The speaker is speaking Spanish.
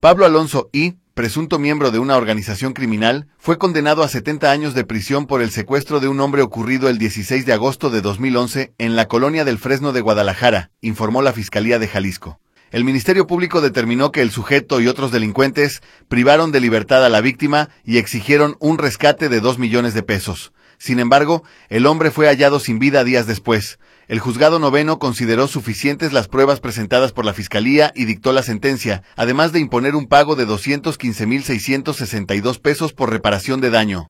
Pablo Alonso I., presunto miembro de una organización criminal, fue condenado a 70 años de prisión por el secuestro de un hombre ocurrido el 16 de agosto de 2011 en la colonia del Fresno de Guadalajara, informó la Fiscalía de Jalisco. El Ministerio Público determinó que el sujeto y otros delincuentes privaron de libertad a la víctima y exigieron un rescate de 2 millones de pesos. Sin embargo, el hombre fue hallado sin vida días después. El juzgado noveno consideró suficientes las pruebas presentadas por la Fiscalía y dictó la sentencia, además de imponer un pago de 215,662 pesos por reparación de daño.